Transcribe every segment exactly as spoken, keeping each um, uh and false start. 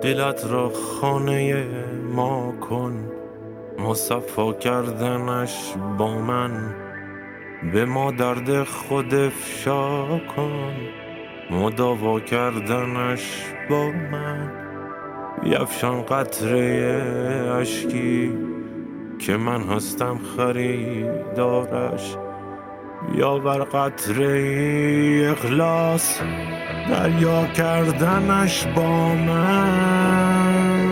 دلت را خانه ما کن، مصفا کردنش با من به ما درد خود افشا کن، مداوا کردنش با من. بیفشان قطره اشکی که من هستم خریدارش، بیاور قطره اخلاص دریا کردنش با من.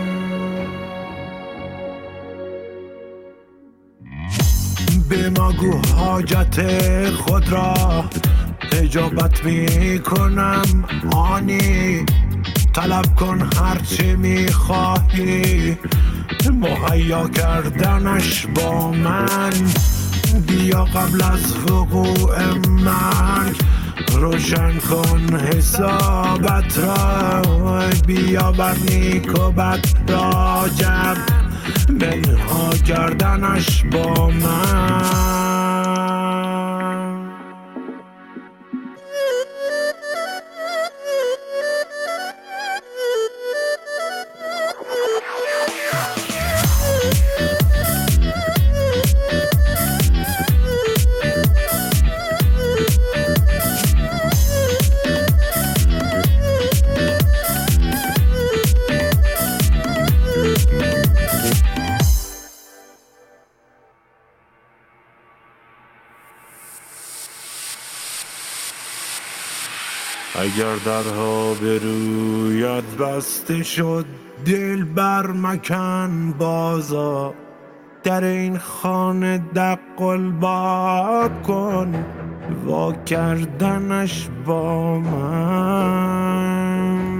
به ما گو حاجت خود را اجابت می کنم آنی، طلب کن هرچه می خواهی مهیا کردنش با من. بیا قبل از وقوع مرگ روشن کن حسابت را، بیا بر نیک و بد را جمع منها کردنش با من. اگر درها به رویت بسته شد دل بر مکن بازا، در این خانه دق الباب کن وا کردنش با من.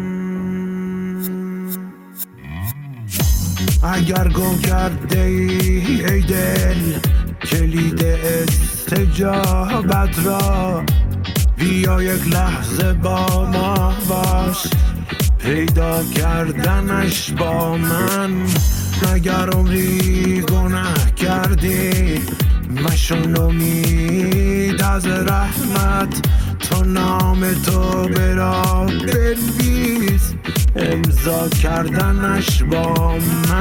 اگر گم کرده ای ای دل کلید استجابت را، بیا یک لحظه با ما باش پیدا کردنش با من. اگر عمری گناه کردی مشون امید از رحمت، تو نام تو برا بنویس امضا کردنش با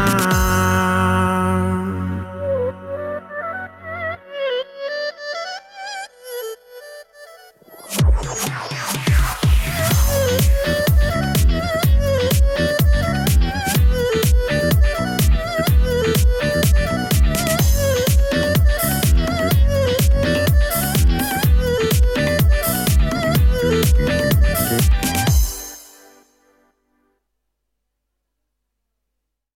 من. Yeah.